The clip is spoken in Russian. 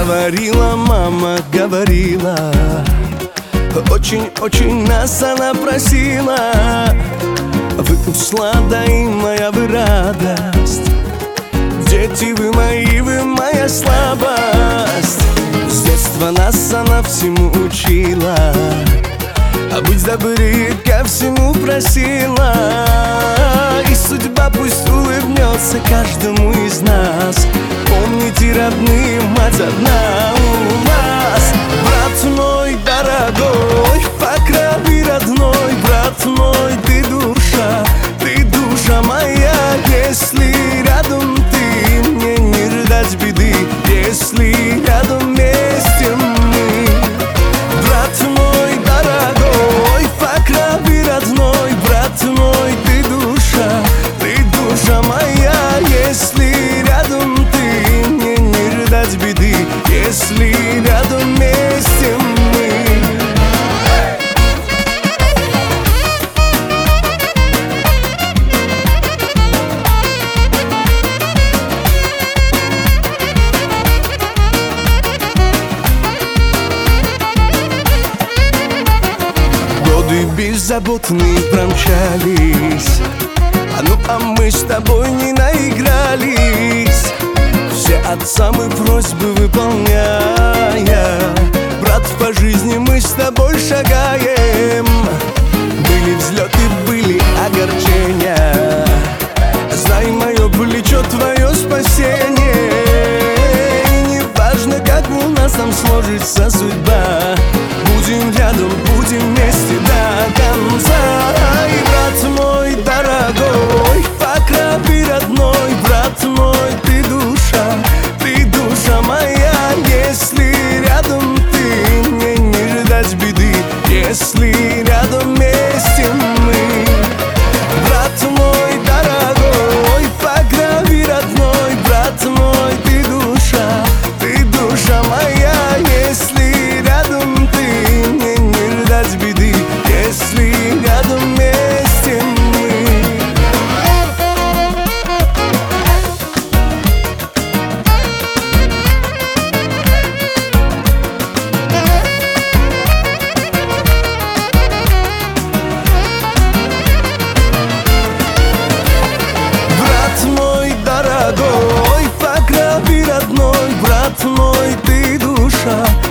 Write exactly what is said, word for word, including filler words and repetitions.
Говорила мама, говорила, очень-очень нас она просила: вы усладаимая, вы радость, дети вы мои, вы моя слабость. С детства нас она всему учила, а быть добрее ко всему просила. И судьба пусть улыбнется каждому из нас. Помните, родные, мать одна у нас. Брат мой дорогой, по крови родной, брат мой, ты душа, ты душа моя. Если рядом ты, мне не ждать беды, если рядом вместе мы. Брат мой дорогой, по крови родной, брат мой, ты душа, ты душа моя. Если рядом ты, мне не ждать беды, если рядом вместе мы. Годы беззаботные промчались, а ну а мы с тобой не наигрались. Все отцам и просьбы выполняя, брат, по жизни мы с тобой шагаем. Были взлеты, были огорчения, знай, мое плечо твое спасение. И не важно, как у нас там сложится судьба, будем рядом, будем вместе до конца. И брат мой дорогой, по крови родной, брат мой, ты душа, ты душа моя. Если рядом ты, мне не ждать беды, если рядом вместе мы. Брат мой дорогой, по крови родной, брат мой, ты душа, ты душа моя. Если рядом ты, мне не ждать беды, если рядом вместе мы. Брат мой дорогой, по крови родной, брат мой, ты душа,